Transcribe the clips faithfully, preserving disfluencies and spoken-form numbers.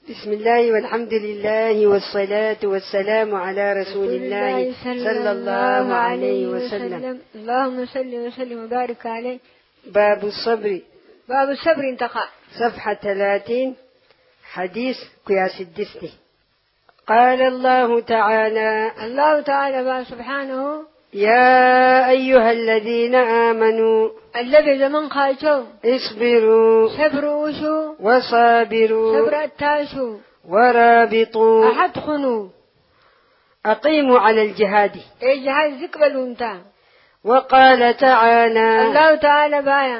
بسم الله والحمد لله والصلاة والسلام على رسول الله صلى الله عليه وسلم. اللهم صل وسلم وبارك عليه. باب الصبر. باب الصبر انتقى صفحة ثلاثين، حديث قياس الدستي. قال الله تعالى الله تعالى سبحانه: يا أيها الذين آمنوا الذي زمن قالتوا اصبروا صبروا وشو وصابروا صبر التاسو ورابطوا أحدخنوا أقيموا على الجهاد. إيه جهاد ذكبلوا انتا. وقال تعالى الله تعالى بايا: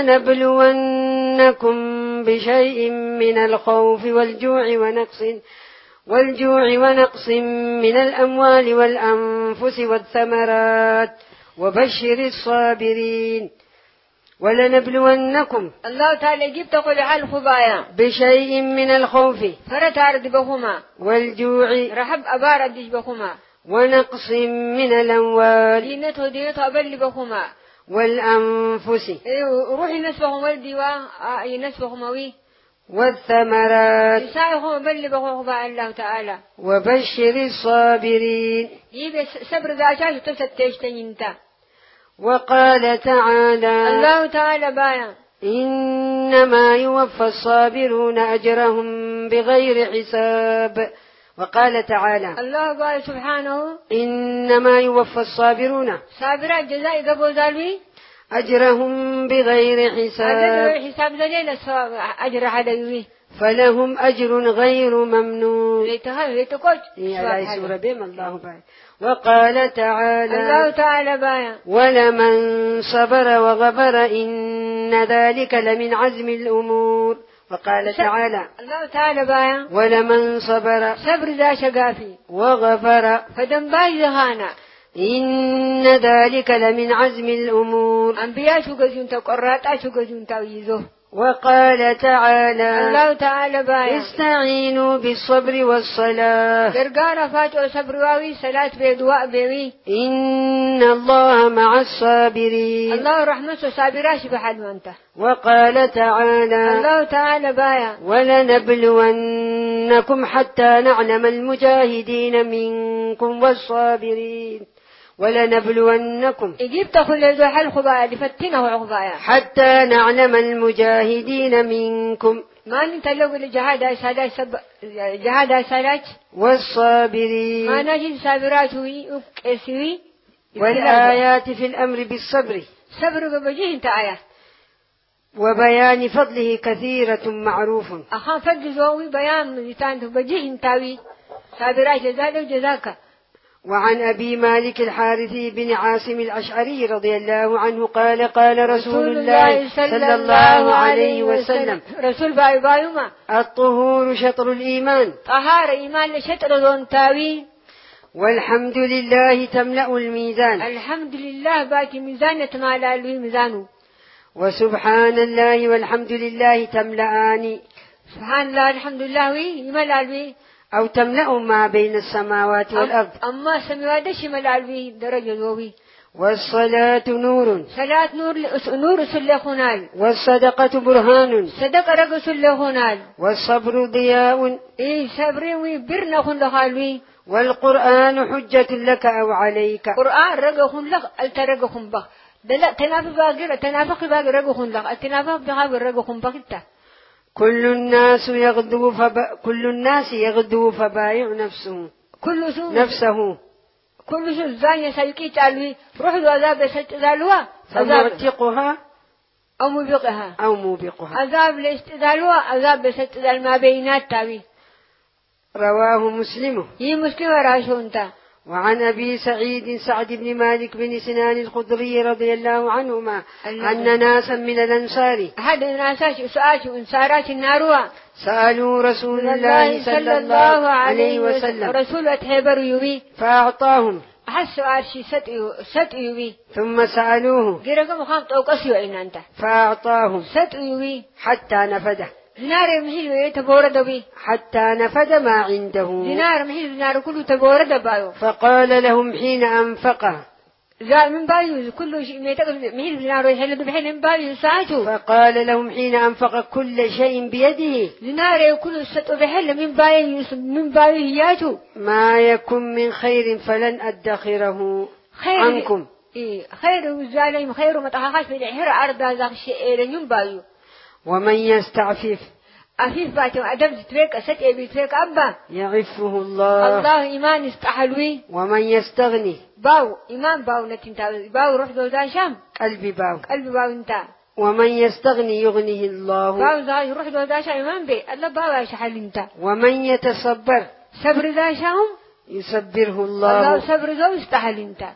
ولنبلونكم بشيء من الخوف والجوع ونقص والجوع ونقص من الأموال والأنفس والثمرات وبشر الصابرين. ولنبلونكم الله تعالى جبت قل حال خبايا بشيء من الخوف فرت عرض بخما والجوع رحب أبار الدش بخما ونقص من الأموال دينته دينته أبل بخما والأنفس روحي نسبهم والدوا ينسبهم وي والثمرات يساعدهم أبل بخما الله تعالى. وبشر الصابرين. يبي صبر ذاتش تفتش تنينتا. وقال تعالى الله تعالى بايا: إنما يوفى الصابرون أجرهم بغير حساب. وقال تعالى الله بايا سبحانه: إنما يوفى الصابرون صابرات جزاء قبو ذالوي أجرهم بغير حساب. أجر حساب ذلك أجر حدوي فلهم أجر غير ممنون. ليتها ليتكوت على سورة بهم الله بايا. وقال تعالى الله تعالى بايا: ولمن صبر وغفر إن ذلك لمن عزم الأمور. وقال تعالى الله تعالى بايا: ولمن صبر صبر ذا شقافي وغفر فدم باي زهانا إن ذلك لمن عزم الأمور. أنبياء شو قجون تقرات شو قجون تاويزه. وقال تعالى الله تعالى بايا: استعينوا بالصبر والصلاة. درقانا فاتو صبر واوي صلاة بيدواء بيوي إن الله مع الصابرين. الله رحمة صابراش بحد وانت. وقال تعالى الله تعالى بايا: ولنبلونكم حتى نعلم المجاهدين منكم والصابرين. ولنبلونكم إجيب تقول ذو حل خبايا لفتنه عقبايا حتى نعلم المجاهدين منكم ما نتلقوا الجهاد سالاج سب جهاد سالاج والصابرين ما نجد صابرات وي وكسوي. والآيات في الأمر بالصبر صبر بوجه انت آيات وبيان فضله كثيرة معروف. أخا فضل زوي بيان يتانت بوجه انتاوي صابرات جزاك جزاك. وعن أبي مالك الحارث بن عاصم الأشعري رضي الله عنه قال قال رسول الله صلى الله عليه وسلم رسول باي بايوما: الطهور شطر الإيمان. طهار إيمان لشطر دون تاوي. والحمد لله تملأ الميزان. الحمد لله باكي ميزان تمالا له ميزانه. وسبحان الله والحمد لله تملأان. سبحان الله الحمد لله وي يملأ له أو تملأ ما بين السماوات والأرض. أما السماوات شمال الوي درجة ذوي. والصلاة نور. صلاة نور نور سلخونال. والصدقة برهان. صدقة رجل سلخونال. والصبر ضياء. إيه صبر وبرنا خندخالوي. والقرآن حجة لك أو عليك. قرآن رجل خندخ الترجل خنبخ. دلا تنافق باقي تنافق باقي رجل خندخ التنافق باقي رجل خنبخ إنت. كل الناس يغدو فب... كل الناس يغدو فبايع نفسه كل سو نفسه كل سو زانية سيكي تعلوي روح العذاب ستزالوا فمعتقها أو موبقها أو موبقها عذاب لاستزالوا عذاب ستزال ما بينات تاوي. رواه مسلم. هي مسلم راشونتا. وعن أبي سعيد سعد بن مالك بن سنان الخدري رضي الله عنهما أن ناسا من الأنصار أحد الناس سؤال أنصارات الناروا سألوا رسول الله صلى الله عليه وسلم رسول أتهبر يوي فأعطاهم. أحد سؤال شي ست يوي ثم سألوه جرقم خامت أو قصيو إن أنت فأعطاهم ست يوي حتى نفده. دينار محيل تبورد بي حتى نفد ما عنده. دينار محيل دينار كله تبورد بايو. فقال لهم حين أنفقه زال من بايو كل شيء ما يتقل مين زنار يحل بحين من بايو ساعته. فقال لهم حين أنفق كل شيء بيده زنار كل ستة بحل من بايو من بايو هياته ما يكن من خير فلن أدخره خير عنكم. إيه خير زالهم خير متحقق في الحر أرض ذاك الشيء لين بايو. ومن يستعفف أفيف باتو أدب تفيك أسد أبي تفيك أبا يعفه الله. الله إيمان استحلوي. ومن يستغني باو إيمان باو نتنتا باو روح دو داشام قلبي باو قلبي باو انتا. ومن يستغني يغنيه الله. باو زاي روح دو داشا إيمان بي الله باو يشحل انتا. ومن يتصبر صبر داشام يصبره الله. الله صبر دو استحل انتا.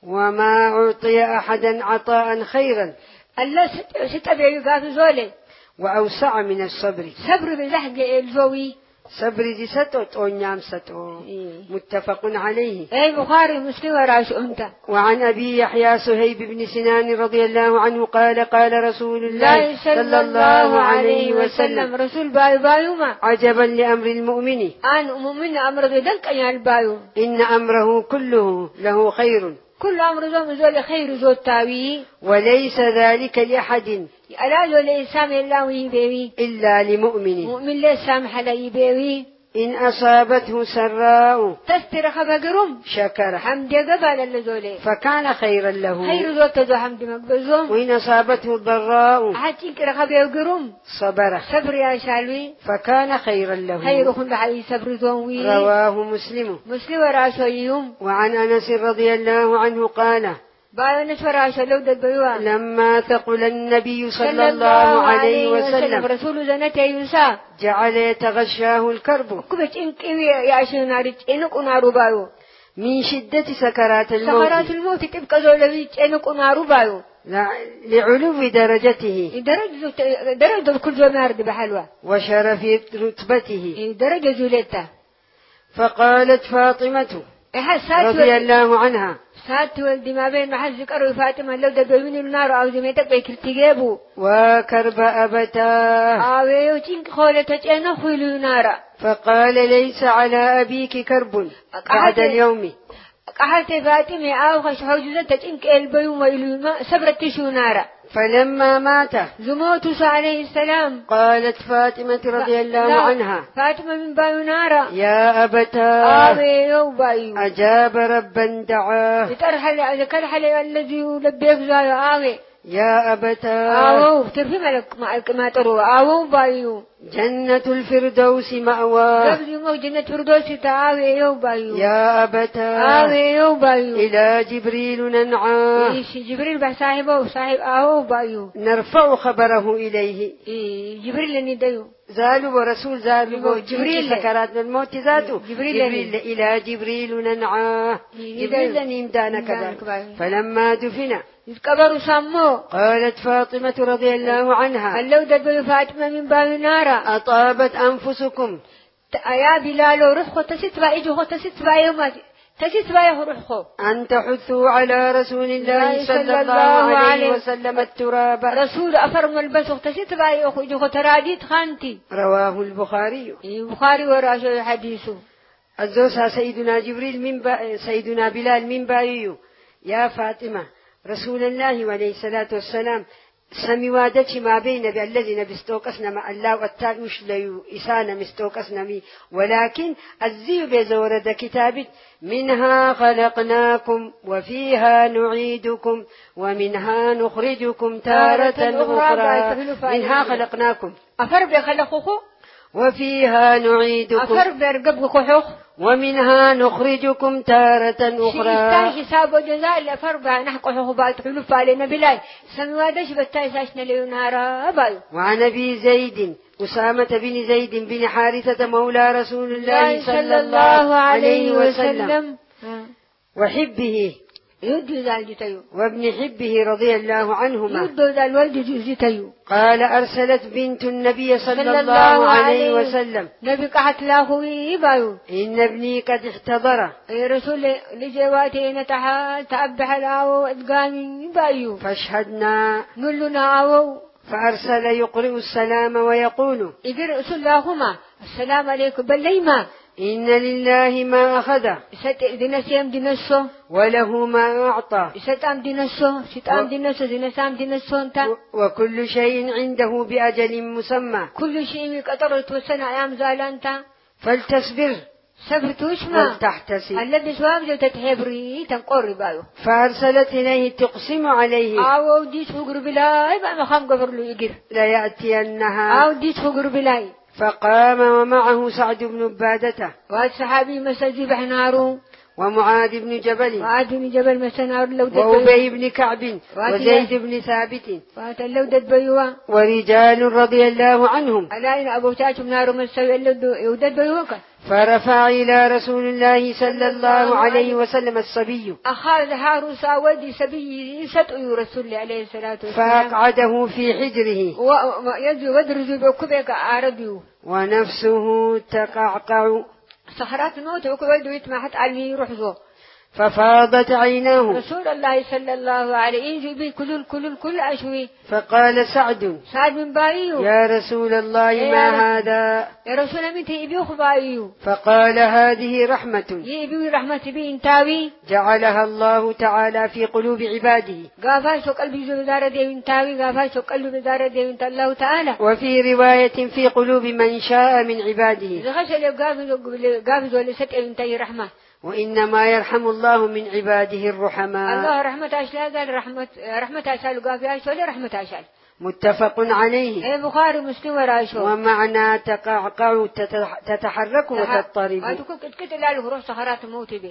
وما أعطي أحدا عطاء خيرا الله ست ست أبي يقاف زولي وأوسع من الصبر. صبر بلحق الزوي صبر دي ستوت أو نعم ستو متفق عليه. أي بخاري مسلم وراش أنت. وعن أبي يحيى سهيب بن سنان رضي الله عنه قال قال رسول الله صلى الله عليه وسلم رسول بايو بايو ما عجبا لأمر المؤمن أن مؤمن أمر ذلك أن البايو إن أمره كله له خير كل أمر زوم زول خير زول تاوي وليس ذلك لأحد ألا زول إسام الله يبيوي إلا لمؤمن مؤمن لا سامح لا يبيوي إن أصابته سراء تستر خبقرم شكر حمد قبل اللزولي فكان خيرا له خير زول تدو حمد مقبزوم وإن أصابته ضراء حتى كر خبقرم صبر صبر يا شالوي فكان خيرا له خير خند حي صبر زومي. رواه مسلم. مسلم وراشيهم. وعن أنس رضي الله عنه قال بايو نشفراش لو دبيوا لما ثقل النبي صلى الله عليه وسلم رسول زنته يوسا جعل يتغشاه الكرب كبت إنك يا عشان نارج إنك نارو بايو من شدة سكرات الموت سكرات الموت تبقى زولوي إنك نارو بايو لعلو درجته درجة درجة كل زول نارد بحلوة وشرف رتبته درجة زولته. فقالت فاطمة رضي الله عنها سات ولدي ما بين محل ذكر فاطمة لو دبيون النار أو زميتك بيكرتجابو وكرب أبتاه آوي وتين خولتك أنا خيلو نارا. فقال ليس على أبيك كرب بعد اليوم. قالت فاطمة أو خش حوجزتك إنك البيوم ويلو سبرت شو نارا. فلما مات زموت عليه السلام قالت فاطمة رضي الله عنها فاطمة من بايو نارا يا أبتاه آوي بايو أجاب ربا دعاه يترحل كالحل الذي يلبيك زايو آوي يا أبتاه آوو ترفي ملك ما تروى آوو بايو جنة الفردوس مأواه قبل يوم جنة الفردوس تعاوي يو بايو يا أبتاه آوي يو بايو إلى جبريل ننعاه إيش جبريل بصاحبه وصاحب آوو بايو نرفع خبره إليه. إيه جبريل نديو زالوا ورسول زالوا جبريل سكرات الموت ذاته جبريل, جبريل إلى جبريل ننعاه جبريل نمدان كذا. فلما دفن يتكبروا سمو قالت فاطمة رضي الله عنها اللو دبلوا فاطمة من باب نارا أطابت أنفسكم يا بلال رخو تستبع إجو تستبع يوم تستبع رخو أن تحثوا على رسول الله صلى الله عليه وسلم التراب رسول أفرم البسخ تستبع يخو إجو تراديت خانتي. رواه البخاري. البخاري وراشو حديثه. الزوسها سيدنا جبريل من با... سيدنا بلال من بايو يا فاطمة رسول الله عليه الصلاة والسلام سمي وادتي ما بين بالذين بستوقسنا مع الله والتاوش ليو إسانا مستوقسنا مي ولكن الزيو بزورد كتابت منها خلقناكم وفيها نعيدكم ومنها نخرجكم تارة أخرى. منها خلقناكم أفرب خلقكم وفيها نعيدكم أفرب رقبكم ومنها نخرجكم تارة أخرى. شيء حساب وجزاء لفرب نحق حقوبات حلوف علينا بلاي سموادش بتايساشنا ليونارا باي. وعن أبي زيد أسامة بن زيد بن حارثة مولى رسول الله صلى الله عليه وسلم وحبه يدو ذا الجتيو وابن حبه رضي الله عنهما يدو ذا الولد جتيو. قال أرسلت بنت النبي صلى الله عليه وسلم نبي قحت له يبايو إن ابني قد احتضر يا رسول لجواتي نتحال تأبح الأو أدقاني يبايو فاشهدنا نلنا أو فأرسل يقرئ السلام ويقول يقرئ اللهما السلام عليكم بل ليما إن لله ما أخذ ست دينسيم دينسو وله ما أعطى ستام دينسو ستام دينسو دينسام دينسو انت وكل شيء عنده بأجل مسمى كل شيء قطر توسنا أيام زالانتا فلتصبر سبرتوش ما ولتحتسب الذي سواب جو تتحبري تنقر بايو فأرسلت إليه تقسم عليه أو ديش فقر بلاي بقى مخام قفر له يقر ليأتينها أو ديش فقر بلاي فقام ومعه سعد بن عبادة وهذا صحابي مسجد بحنارو ومعاذ بن جبل وعاد بن جبل مسنار لو دد وأبي بن كعب وزيد بن ثابت وات لو دد بيوا ورجال رضي الله عنهم ألا إن أبو تاج نار مسوي لو يودد بيوك فرفع إلى رسول الله صلى الله عليه وسلم الصبي أخذ هاروس ودي سبي ستؤي رسول الله عليه الصلاة والسلام فأقعده في حجره ويجي ودرج بكبك أرديو ونفسه تقعقع صخرات نوت وكبيدو يتمحت عليه رحزو ففاضت عيناه رسول الله صلى الله عليه وسلم كل كل كل أشوي فقال سعد سعد بن بايو يا رسول الله ما هذا يا رسول الله متى يبيو خبايو فقال هذه رحمة يبيو رحمة بي انتاوي جعلها الله تعالى في قلوب عباده غافاش قلبي زبدار دي انتاوي غافاش قلبي زبدار دي انت الله تعالى وفي رواية في قلوب من شاء من عباده زخش اللي غافز غافز ولا ست انتي رحمة وإنما يرحم الله من عباده الرحماء الله رحمة أشلا قال رحمة رحمة أشال وقافي ولا رحمة أشال متفق عليه أي بخاري مسلم وراشو ومعنى تقعقع تتحرك وتضطرب أتوقع كت لا له روح سهرات موت به.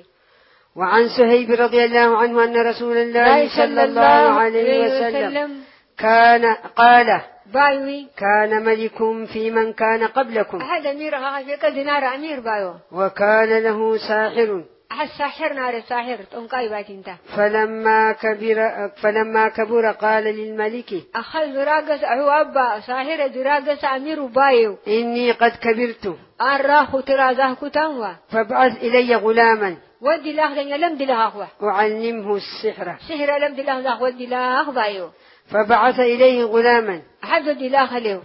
وعن سهيب رضي الله عنه أن رسول الله صلى الله عليه وسلم كان قال بايوي كان ملك في من كان قبلكم هذا أمير هذا كذا نار أمير بايو وكان له ساحر أحد ساحر نار ساحر تنقاي باتنتا فلما كبر فلما كبر قال للملك أخذ دراجس أهو أبا ساحر دراجس أمير بايو إني قد كبرت أراه ترازه كتنوا فابعث إلي غلاما ودي له دنيا لم دي له أخوة أعلمه السحر سحر لم دي له ودي له بايو فبعث إليه غلاما أحد دي له خليه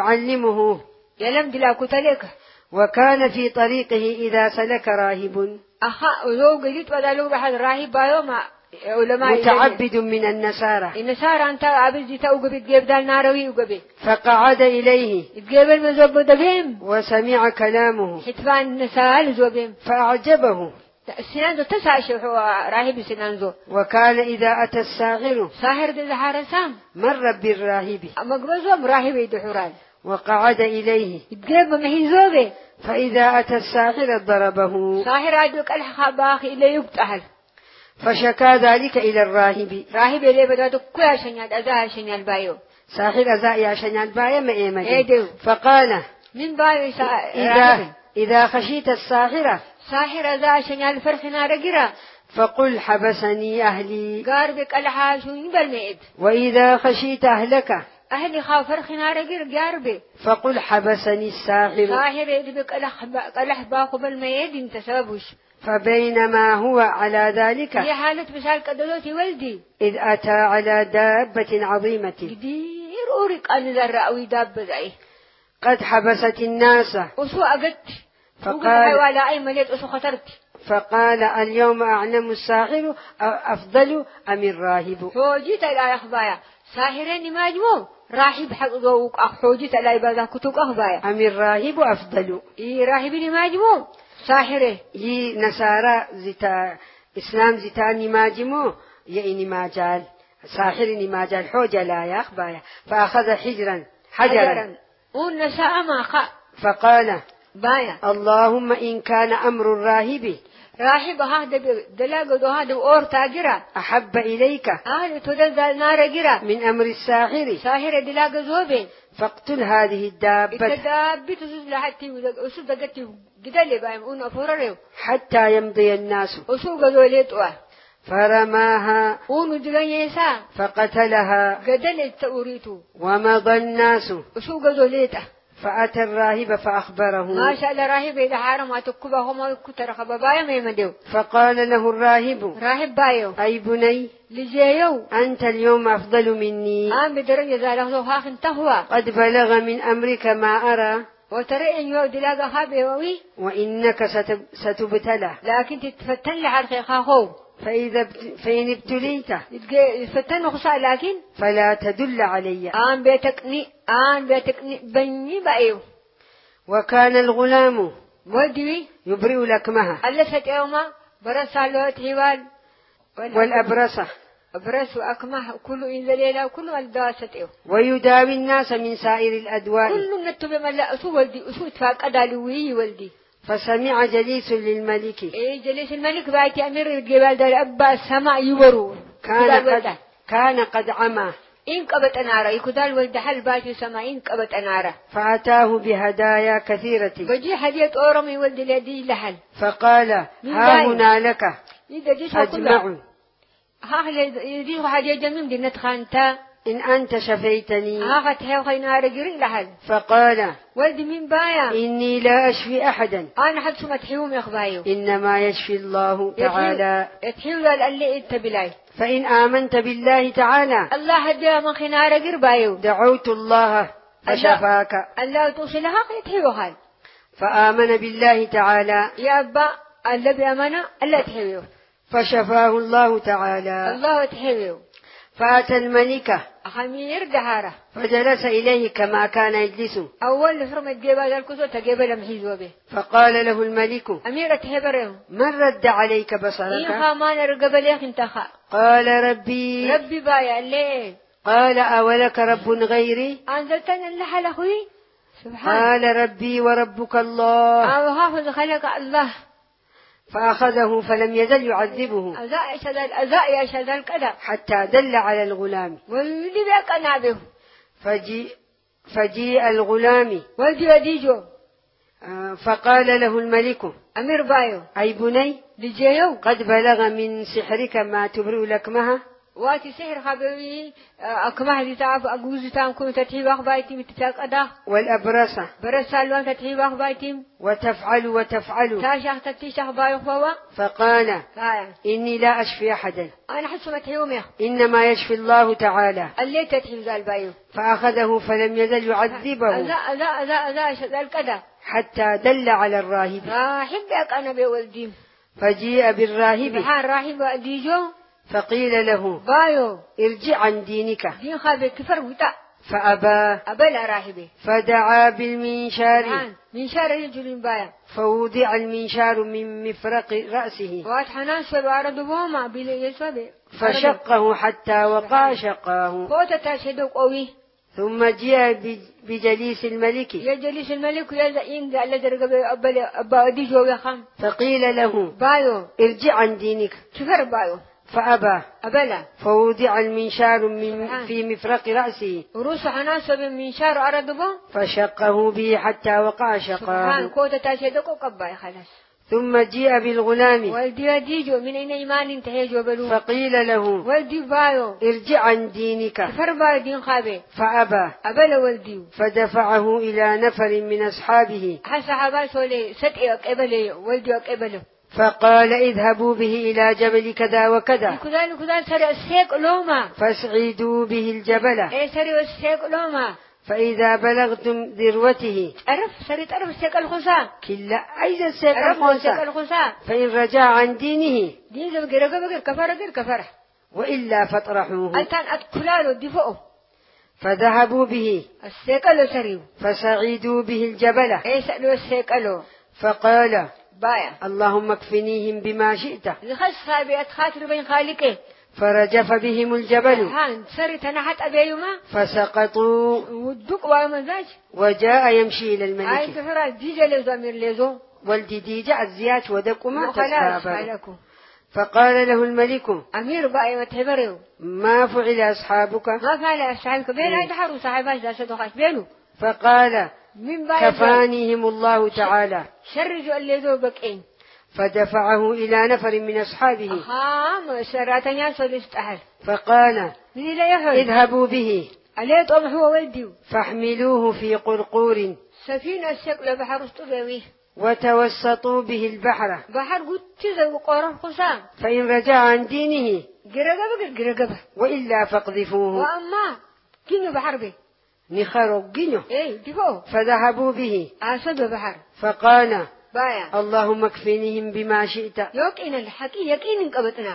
يعلمه يلم دي له كتلك وكان في طريقه إذا سلك راهب أخا ولو قلت بدلوا بحد راهب بايو مع علماء متعبد من النصارى النصارى أنت عبد جيتا وقبي تجيب دال ناروي وقبي فقعد إليه تجيب المزوب دبيم وسمع كلامه حتفان النسال زوبيم فأعجبه سنانزو تسعش هو راهب سنانزو وكان إذا أتى الساحر ساحر ذي حارسام مر بالراهب مقبزهم راهب يدحران وقعد إليه تجيب ما هي زوبي فإذا أتى الساحر ضربه ساحر عدوك الحباخ إلى يقتحل فشكى ذلك إلى الراهب راهب إليه بدأت كل شنيال أزاه شنيال بايو ساحر أزاه يا شنيال بايو ما إيمة إيدو فقال من بايو إذا, إذا خشيت الساحرة ساحر أزاه شنيال فرخنا رجرا فقل حبسني أهلي قاربك الحاشو بالمئد وإذا خشيت أهلك أهلي خافر خنار جير جاربي فقل حبسني الساحر ساحر يدبك الأح باخو بالميد انت سببوش فبينما هو على ذلك هي حالة بسال قدلوتي ولدي إذ أتى على دابة عظيمة كدير أوريك أن ذرأوي دابة ذي قد حبست الناس وسو أقدت فقال ولا أي مليت وسو خطرت فقال اليوم أعلم الساحر أفضل أم الراهب فوجيت إلى أخبايا ساحرين ماجمو راهب حق ذوق أخوجت إلى إبادة كتوك أخبايا أم الراهب أفضل إيه راهب ماجمو ساحره هي نصارى زتا إسلام زتا نماجمو يأني ماجال ساحر نماجال حوجة لا يا أخبايا فأخذ حجرا حجرا ونساء ما خا فقال بايا اللهم إن كان أمر الراهب راهب هذا دلاغ هذا اور تاجرا أحب إليك آه تدل نار جرا من أمر الساحر ساحر دلاغ زوبين فاقتل هذه الدابة الدابة تزوج لحتى وسود دقتي جدلي بايم أون أفورره حتى يمضي الناس وسوق ذوليتوا فرماها أون دغنيسا فقتلها جدلي توريتو ومضى الناس وسوق ذوليته فأتى الراهب فأخبره ما شاء الله راهب إذا حرم أتكبه هم كتر خبايا ما يمدوا فقال له الراهب راهب بايو أي بني لجيو أنت اليوم أفضل مني آم بدرجة ذاله هاخ انتهوا قد بلغ من أمرك ما أرى وترى إن يود لاقى خابه ووي وإنك ستب- ستبتلى لكن تتفتن لحد خاخو فإذا بت- فإن ابتليت يتفتن خصا لكن فلا تدل علي. آن بيتكني آن بيتكني بني بأيو وكان الغلام ودي يبرئ لكمها ألا ستيوما برسا له تحوال والأبرصة برس وأكمه كل إن ذليلا وكل الدواء ستيو ويداوي الناس من سائر الأدواء. كل نتبع من لا أسو ولدي أسو اتفاق أدالوي ولدي. فسمع جليس للملك. إيه جليس الملك بايتي أمير الجبال دار أبا السماء يورو كان قد كان قد عمى إن قبت أنارة يكدال ولد حل بايتي سماء إن قبت أنارة فأتاه بهدايا كثيرة بجي هدية أورمي ولد الذي لحل فقال ها هنا لك أجمع ها يديه هدية جميم دي نتخانتا إن أنت شفيتني. ها فتحيو خينار جري لحل فقال ولد من بايا إني لا أشفي أحدا أنا حد سمت حيوم يخبايو إنما يشفي الله تعالى. يتحيو اللي إنت بلاي فإن آمنت بالله تعالى الله هديها من خنار قربايو دعوت الله فشفاك. الله توصلها يتحيو هاي فآمن بالله تعالى يا أبا الله بأمانة الله تحيو فشفاه الله تعالى. الله تحيو فأتى الملك خمير دهارة فجلس إليه كما كان يجلس. أول فرم الجبل الكسوة تجبل محيزوا به. فقال له الملك أميرة هبره من رد عليك بصرك؟ إن خامان رقبل يخنتخا. قال ربي ربي بايا ليه. قال أولك رب غيري؟ أنزلتنا اللحل أخوي سبحان. قال ربي وربك الله. أو حافظ خلق الله. فأخذه فلم يزل يعذبه أزاء شذل أزاء شذل كذا حتى دل على الغلام. والذي بيك نابه فجيء فجيء الغلام ودي وديجو. فقال له الملك أمير بايو أي بني لجيو قد بلغ من سحرك ما تبرئ لكمها. واتي سحر خبري أكمه دي تعرف أجوز تام كم تتحيب أخبايتي متتاك أدا والأبرصة برسالوان تتحيب أخبايتي وتفعل وتفعل تاشخ تتيش أخبايو فوا. فقال لا إني لا أشفي أحدا أنا حس متحيومه إنما يشفي الله تعالى. اللي تتحيب ذا البايو فأخذه فلم يزل يعذبه أذا أذا أذا أذا شذل كذا حتى دل على الراهب. راحبك أنا بولدي. فجيء بالراهب سبحان راهب وديجو. فقيل له بايو ارجع عن دينك. دين خابي كفر وتا فأبى. أبلا راهبي. فدعا بالمنشار منشار رجل بايا. فوضع المنشار من مفرق رأسه واتحنان سوى عرض بوما بلي يسوى فشقه حتى وقع شقاه. فوت تشهدوا قوي. ثم جاء بجليس الملك يجلس الملك يزعين على درجة أبلا أبا ديجو يخم. فقيل له بايو ارجع عن دينك. كفر بايو. فأبى. أبلا. فوضع المنشار من في مفرق رأسه وروس حناس بمنشار عرض بو فشقه به حتى وقع شقاه. كوتا تشهدوا قباي خلاص. ثم جاء بالغلام والدي ديجو من أين إيمان تهجو بلو. فقيل له والدي بايو ارجع عن دينك. كفر بايو دين خابي. فأبى. أبلا والدي. فدفعه إلى نفر من أصحابه حسحبا سولي ستئ قبله والدي قبله. فقال اذهبوا به إلى جبل كذا وكذا كذا كذا سر السيق لوما فاسعدوا به الجبل. إيه سر السيق لوما. فإذا بلغتم ذروته عرف سر تعرف السيق الخسا. كلا أيضا السيق الخسا. الخسا. فإن رجع عن دينه دين زب غير غير كفر غير كفر. وإلا فاطرحوه. أنتان أتكلالو دفعه. فذهبوا به السيق لو سريو. فسعدوا به الجبل. إيه سألوا السيق لو. فقال بايا اللهم اكفنيهم بما شئت. لخس خابئت خاطر بين خالقه. فرجف بهم الجبل هان سر تنحت أبيهما فسقطوا ودق ومزاج. وجاء يمشي إلى أي الملك. كفر ديجا لزو أمير لزو. والدي ديجا الزيات ودقما خلاص تسابر. فعلكم. فقال له الملك أمير باي وتهبريو. ما فعل أصحابك؟ ما فعل أصحابك بين أي تحروا صاحباش ذا صدقات بينه. فقال من باي كفانيهم الله تعالى. شرجوا اللي ذو بكين. فدفعه إلى نفر من أصحابه. أها شراتن ياسو الاستحل. فقال من لا يحل اذهبوا به عليه طمح هو ولدي فاحملوه في قرقور سفينة الشكل بحر استوي وتوسطوا به البحر بحر قلت ذو قرار خسام. فإن رجع عن دينه جرجبة جرجبة وإلا فاقذفوه. وأما كنوا بحر به نخرجينه إيه دفو فذهبوا به أسد بحر فقال بايا اللهم اكفنيهم بما شئت يوك إن الحكي يقين قبتنا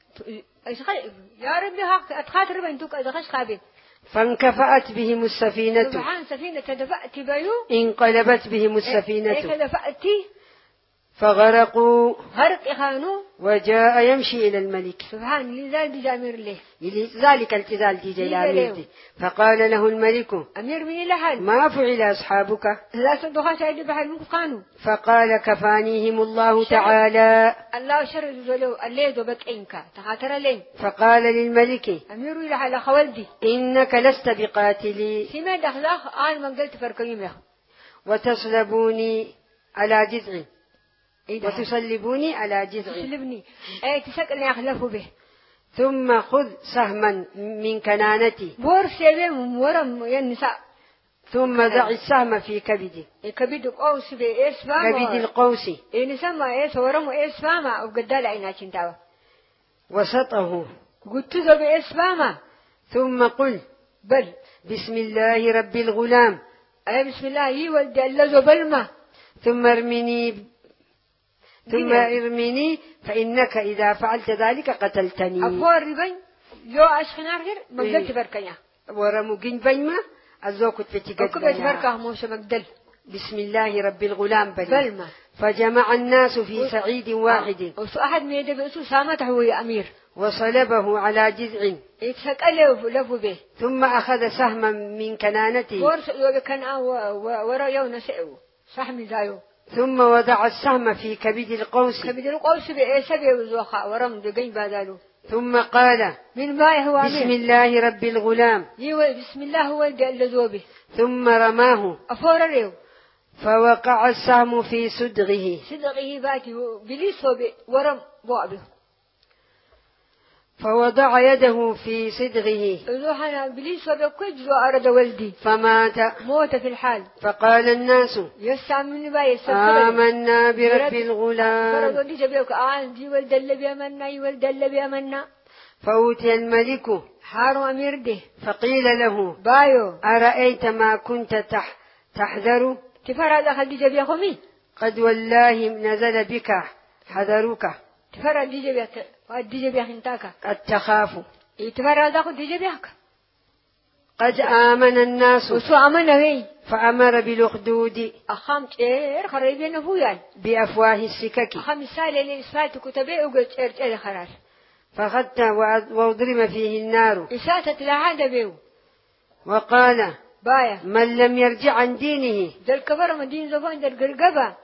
يا ربي حق أتخاطر بنتك أدخش خابي فانكفأت بهم السفينة سبحان سفينة تدفأت بيو انقلبت بهم السفينة إيه دفأتي فغرقوا غرق إخانو وجاء يمشي إلى الملك سبحان لذا دي جامير له ذلك التزال دي جلامير فقال له الملك أمير من لحال ما فعل أصحابك لا صدقها شاهد بحال منك قانو فقال كفانيهم الله تعالى الله شر ذلو اللي دوبك إنك تخاطر لين فقال للملك أمير لحال خوالدي إنك لست بقاتلي سيما دخلاخ آن من قلت فرقيم له وتصلبوني على جذع إيه وتصلبوني على جذع تسلبني ايه تسكني أخلفه به ثم خذ سهما من كنانتي بور سيبهم ورم ينساء ثم ضع السهم في كبدي كبد قوس بإيس فاما كبد القوس إيه نسمى إيس ورم إيس فاما وقدال عينا شنتاوا وسطه قلت ذا بإيس فاما ثم قل بل بسم الله رب الغلام أي بسم الله يولد اللذو بلما ثم ارمني ثم ارمني فإنك إذا فعلت ذلك قتلتني أفور ربين لو أشخنار غير مقدل تبركيا ورمو جن بيما الزوكت فتقدنا أكبت بركة موسى مقدل بسم الله رب الغلام بل بلما فجمع الناس في سعيد واحد وسو أحد ميدا بأسو سامته هو يا أمير وصلبه على جذع يتسكأله لفو به ثم أخذ سهما من كنانته ورس لو كان ورا يوم نسأو سحم زايو ثم وضع السهم في كبد القوس كبد القوس بإيسابي وزوخا ورم دقين بادالو ثم قال من ما هو بسم الله رب الغلام يقول بسم الله هو اللذوبه ثم رماه أفور الريو فوقع السهم في صدغه صدغه باتي بليسو ورم بوابه فوضع يده في صدغه روحنا بليسو بكجو أرد ولدي فمات موت في الحال فقال الناس يسعى من باي آمنا برب الغلام فرد ودي جبيوك آن دي ولد اللي أمنا يولد اللي أمنا فأوتي الملك حارو أمير ده فقيل له بايو أرأيت ما كنت تح تحذر تفر هذا خدي جبيا خمي قد والله نزل بك حذرك تفر دي جبيا ودي جبيا خنتاكا قد تخاف تفر هذا خدي جبياك قد آمن الناس وسو آمن وي فأمر بالأخدود أخام تير خريبين فويان بأفواه السكك أخام سالي لإسفات كتبه وقل تير تير خرار فخدت وضرم فيه النار إساتة لعادة بيو وقال بايا من لم يرجع عن دينه دل كبر مدين زبان دل قرقبة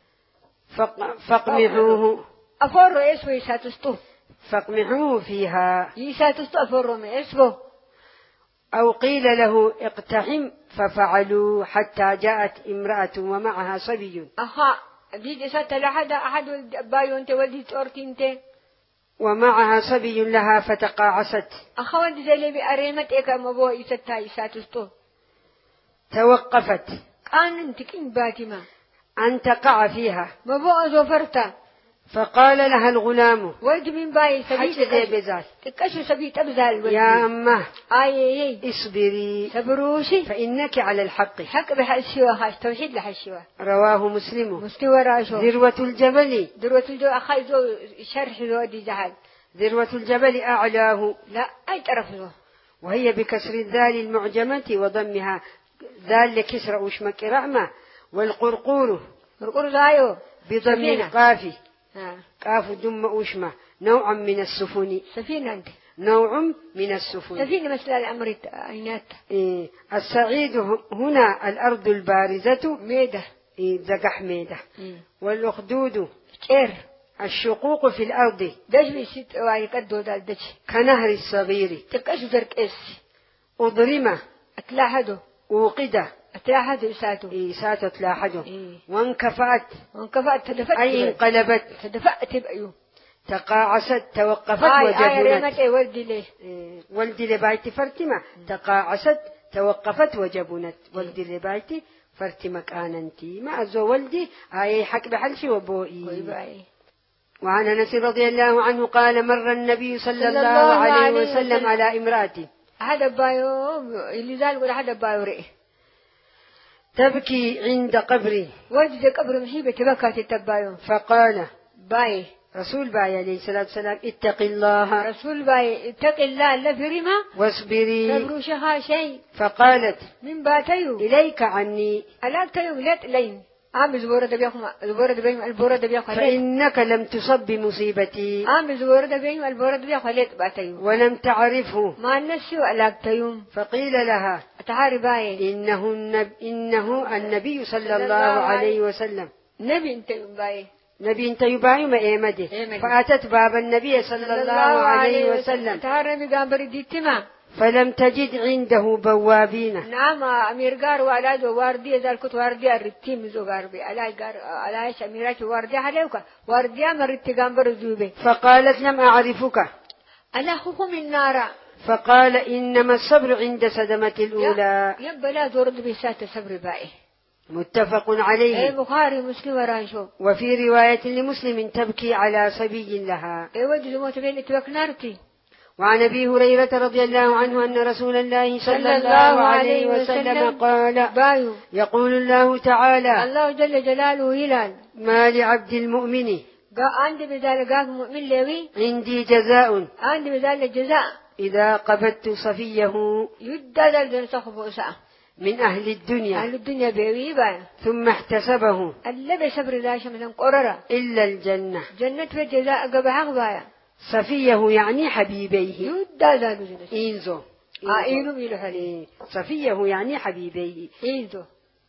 فاقمحوه أفر إسوه إساتستو فاقمحوه فيها إساتستو أفر من إسوه أو قيل له اقتحم ففعلوا حتى جاءت امرأة ومعها صبي أخا ديج إساتة لحدا أحد بايو أنت ودي تورتي أنت ومعها صبي لها فتقاعست أخا ودي زي بأريمت إيكا مبو إساتة إساتستو توقفت كان انتكين باتما أن تقع فيها مبو أزوفرتا فقال لها الغلام ولد من باي سبيت بزال تكشو سبيت أبزال ولدي يا أمه آي آي اصبري سبروشي فإنك على الحق حق بحشوة خاش توحيد لحشوة رواه مسلم مستوى راشو ذروة الجبل ذروة الجبل أخي زو شرح زو دي جهل ذروة الجبل أعلاه لا أي طرف زو وهي بكسر الذال المعجمة وضمها ذال لكسر وشمك رحمة والقرقور قرقور زايو بضم القاف ها قاف دم أوشمة نوع من السفن سفينة أنت نوع من السفن سفينة مثل الأمر عينات إيه السعيد هنا الأرض البارزة ميدة إيه زقح ميدة والأخدود إير الشقوق في الأرض دش بيسيت واي قدو دال دش كنهر الصغير تكشو درك إس أضرمة أتلاحدو وقدة أتلاحدو إساتو إيه ساتت تلاحدو إيه. وانكفأت وانكفأت تدفأت أي انقلبت تدفأت بأيو تقاعست توقفت آي وجبنت آي ريمت إيه ولدي ليه إيه ولدي لبايتي فرتمة تقاعست توقفت وجبنت ولدي لبايتي فرتمة كاننتي ما أزو ولدي آي حق بحلشي وبوئي وعن أنس رضي الله عنه قال مر النبي صلى الله عليه وسلم على امرأة هذا بايو اللي زال ولا هذا بايو رئي تبكي عند قبري وجد قبر محيبة تبكى تتبايو فقال باي رسول باي عليه الصلاة والسلام اتق الله رسول باي اتق الله لا فرما واصبري صبروا شها شيء فقالت من باتيو إليك عني ألا تيو لت لين عم زبورة دبيهم زبورة دبيهم البورة دبيهم فإنك لم تصب بمصيبتي عم زبورة دبيهم البورة دبيهم لت باتيو ولم تعرفه ما نسيو ألا تيوم فقيل لها تعاري باي إنه النبي, إنه النبي صلى الله عليه وسلم نبي انت باي نبي انت يبايع ما إيمده فأتت باب النبي صلى الله عليه وسلم تعرى بقامبر ديتما فلم تجد عنده بوابين نعم أمير قار وعلاج واردية ذلك واردية الرتيم زوجار بي علاج قار علاج أميرات واردية عليك واردية مرت قامبر زوبي فقالت لم أعرفك أنا خوكم النار فقال إنما الصبر عند صدمة الأولى يبلا زورد بسات صبر باي متفق عليه. اي بخاري مسلم ورانشو. وفي رواية لمسلم تبكي على صبي لها. اي وجد موت بين توكنارتي. وعن أبي هريرة رضي الله عنه أن رسول الله صلى الله عليه وسلم قال بايو يقول الله تعالى الله جل جلاله هلال ما لعبد المؤمن عندي بذلك مؤمن لوي عندي جزاء عندي بذلك جزاء إذا قبضت صفيه يددل جنسخ بوسع من أهل الدنيا أهل الدنيا بيوي باي ثم احتسبه اللي بصبر ذاش من قررة إلا الجنة جنة في الجزاء قبحق بايا صفيه يعني حبيبيه يددل جنسخ إنزو آه إينو ميلو حلي صفيه يعني حبيبيه إنزو.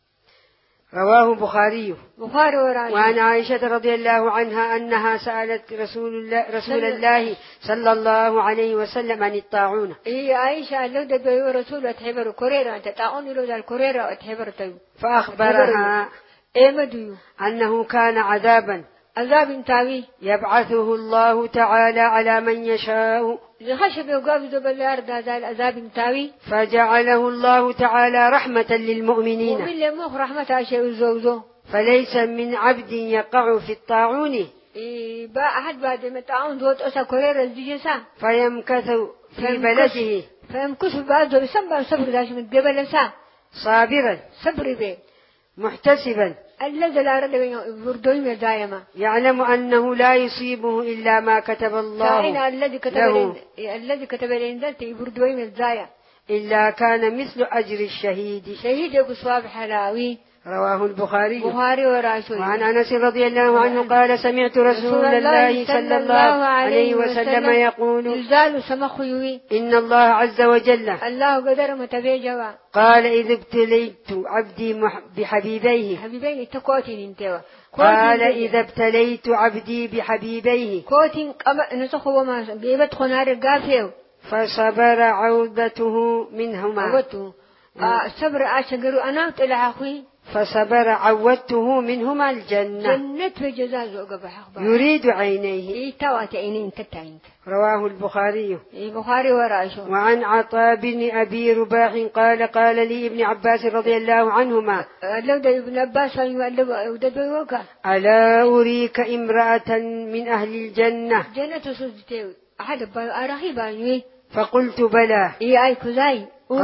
رواه البخاري بخاري وراني. وعن عائشة رضي الله عنها أنها سألت رسول الله رسول الله صلى الله عليه وسلم عن الطاعون. إيه عائشة لو دبيو رسول أتحبر كوريرا أنت طاعون لو ذا الكوريرا أتحبر تيو. فأخبرها إيه مديو أنه كان عذابا عذاب تاوي يبعثه الله تعالى على من يشاء. لخشب يوقف دبلار ذا العذاب تاوي. فجعله الله تعالى رحمة للمؤمنين. ومن لمخ رحمة عشاء الزوزو. فليس من عبد يقع في الطاعون. إيه با أحد بعد ما طاعون دوت أسا كوريرا الزيجسا. فيمكث في بلده. فيمكث بعده بسبب صبر داش من قبل سا. صابرا. صبر به. محتسبا. الذي لا رد بردوي دائما يعلم أنه لا يصيبه إلا ما كتب الله الذي كتب له الذي كتب الإنسان بردوي من الزايا إلا كان مثل أجر الشهيد. شهيد بصواب حلاوي. رواه البخاري. بخاري ورسول. وعن أنس رضي الله عنه قال سمعت رسول الله صلى الله عليه وسلم يقول الزال سمخيوي إن الله عز وجل الله قدر متبيجوا قال إذ ابتليت عبدي بحبيبيه حبيبين تكوتين انتوا قال إذا ابتليت عبدي بحبيبيه كوتين نسخوا ما جيبت خنار قافيو فصبر عودته منهما عودته صبر أشجر أنا طلع أخوي فصبر عودته منهما الجنة جنة في جزاء زوجة بحق يريد عينيه. إيه توات عينين تتعين. رواه البخاري. إيه بخاري وراشو. وعن عطاء بن أبي رباح قال قال لي ابن عباس رضي الله عنهما لو ده ابن عباس يودد وكا ألا أريك امرأة من أهل الجنة جنة سوزتي أحد أراهي بانوي فقلت بلى إيه أي كزاي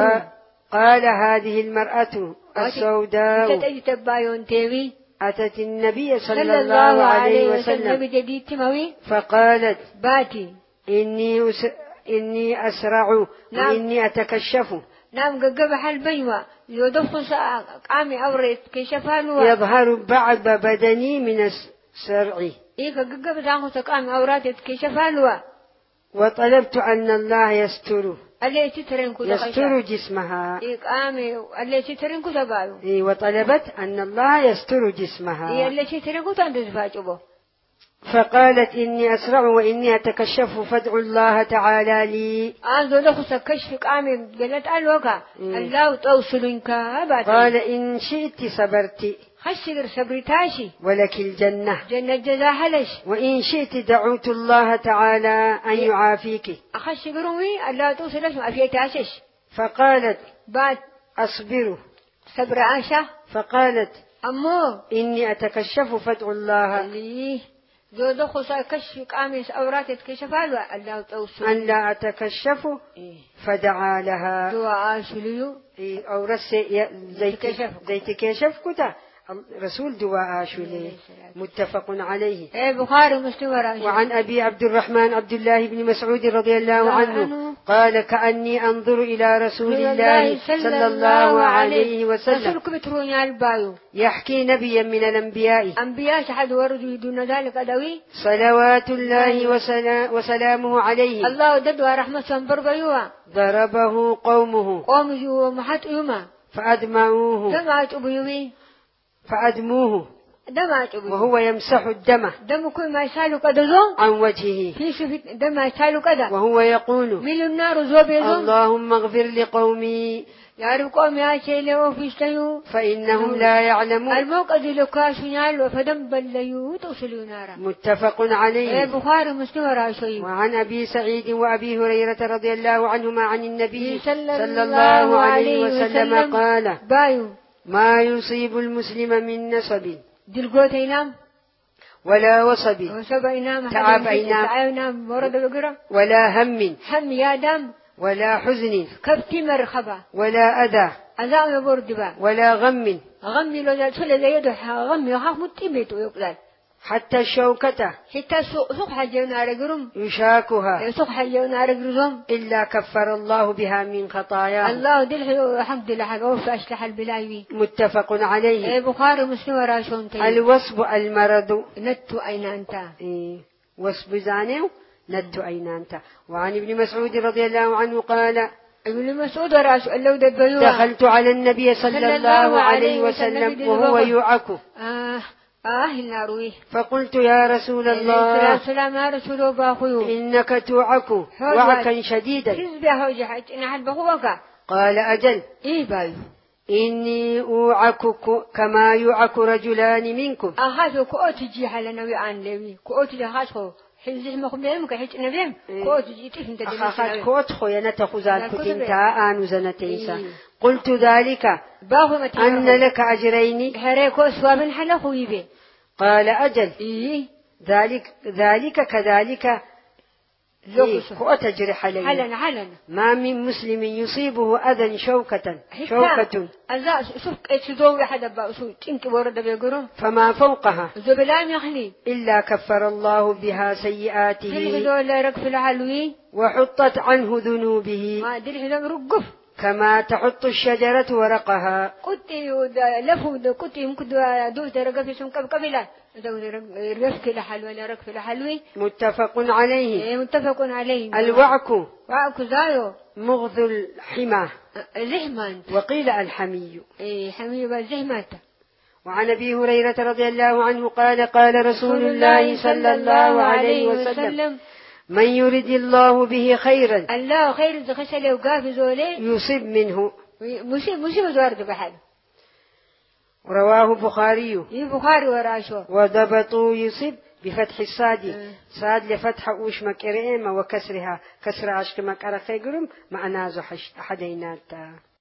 قال هذه المرأة السوداء أتت النبي صلى الله عليه وسلم فقالت باتي إني أس... إني أسرع نعم. وإني أتكشف. نعم قبل حال بيوة يدخل قامي أوريت كشفانوا يظهر بعض بدني من السرع. إيه قبل تاخذ قامي أورات كشفانوا وطلبت أن الله يستر يستر جسمها. إيه قامي اللي سترين كذا قالوا. إيه وطلبت أن الله يستر جسمها. إيه اللي سترين كذا تدفعوا. فقالت إني أسرع وإني أتكشف فادعوا الله تعالى لي. أنظر له كشف قامي قالت الوقع الله توصلنك أبدا. قال إن شئت صبرت خشر صبرتاشي ولك الجنة جنة جزاء حلش. وإن شئت دعوت الله تعالى أن يعافيك. أخشرني الله توصلش ما في تاشش. فقالت بعد أصبر صبر عاشا. فقالت أمو إني أتكشف فادعوا الله لي زو دخو ساكشف قاميس أورات يتكشف على الله توصل أن لا أتكشف إيه. فدعا لها دعاء شليو إيه، أو رس زي زي تكشف كتا رسول دعاء شلي متفق عليه. إيه بخاري ومسلم وراه. وعن أبي عبد الرحمن عبد الله بن مسعود رضي الله عنه قال كأني أنظر إلى رسول الله صلى الله عليه وسلم يحكي نبيا من الأنبياء أنبياء شحد وردوا دون ذلك أدوي صلوات الله وسلامه عليه الله دد ورحمة صنبر بيوا ضربه قومه قومه ومحط يوما فأدمعوه دمعت أبيوي فأدموه دمعت أبيوي وهو يمسح الدم دم كل ما يسالوا كذا عن وجهه في شفت دم ما يسالوا كذا وهو يقول ميل النار زوبيزون اللهم اغفر لقومي يا رب قوم يا شيلة وفيستيو فإنهم لا يعلمون الموقع ذي لكاش ينال وفدم بليو توصلوا نارا متفق عليه. بخاري مسلم وراشي. وعن أبي سعيد وأبي هريرة رضي الله عنهما عن النبي صلى الله عليه وسلم قال بايو ما يصيب المسلم من نصب دلقوت ينام ولا وصب وصب ينام تعب ينام ولا هم هم يا دم ولا حزن كبتي مرحبا ولا أذى أذى يبرد با ولا غم غم لو ذا سل ذا يده غم يخاف متبيت ويقلل حتى الشوكة حتى سوق حاجة نار جرم يشاكها سوق حاجة نار جرم إلا كفر الله بها من خطاياه الله دل الحمد لله حقوف أشلح البلاوي متفق عليه. بخاري مسلم وراشون تي الوصب المرض نتو أين أنت إيه وصب زانيو ندت أين أنت. وعن ابن مسعود رضي الله عنه قال ابن مسعود ورأس اللو دبيوه دخلت على النبي صلى الله عليه وسلم وهو يوعك آه آه الناروي فقلت يا رسول الله سلام يا رسول الله إنك توعك وعكا شديدا قال أجل إيه بايو إني أوعك كما يوعك رجلان منكم أخذوا كؤوت جي على نبي عن لوي كؤوت جهازه حزه ما خبيهم كحيت نبيهم كؤوت جي تفهم تدري أخذ كؤوت خويا نتخذان كتنتا آن زنتيسا قلت ذلك أن لك أجرين هريكو سوابن حلا خويبه قال أجل إيه ذلك ذلك كذلك إيه كؤوت أجر حلين حلن حلن ما من مسلم يصيبه أذى شوكة شوكة أذى شوف إتشدوا واحد بأسود إنك ورد بيجرم فما فوقها زبلان يخلي إلا كفر الله بها سيئاته في لا ركف العلوي وحطت عنه ذنوبه ما أدري هذا رقف كما تحط الشجرة ورقها كتي لفو كتي ممكن دو ترقف اسم قبيلة رفك لحلوي لا ركف لحلوي متفق عليه. متفق عليه. الوعك وعك زايو مغذ الحمى الزحمة وقيل الحمي إيه حمي بالزحمة. وعن أبي هريرة رضي الله عنه قال قال رسول الله صلى الله عليه وسلم من يرد الله به خيرا الله خير زخشله وقاف زولي يصيب منه مصيب مصيب زوارد بحال. رواه بخاري بخاري وراشو وضبطوا يصيب بفتح الصاد صاد لفتح وش مكرئم وكسرها كسر عشق مكرخ يقرم مع نازو حدينات.